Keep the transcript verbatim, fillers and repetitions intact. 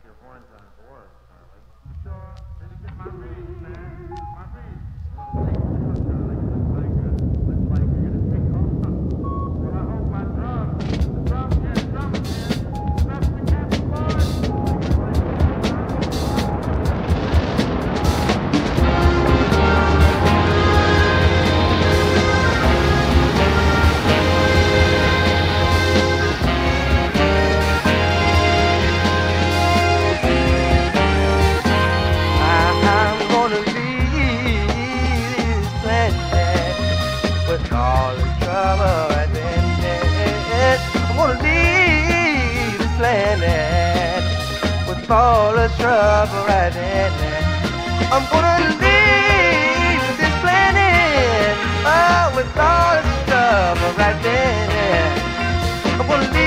your horns on board, Charlie. You sure? Did you get my read, man? My read. Well, Charlie, looks like, uh, looks like you're gonna take off. Well, I hope my drum, the drum, yeah, drum, yeah, that's the captain, boys. All the trouble I've been in, I'm gonna leave this planet with all the trouble I've been in. I'm gonna leave this planet, oh, with all the trouble I've been in. I'm gonna leave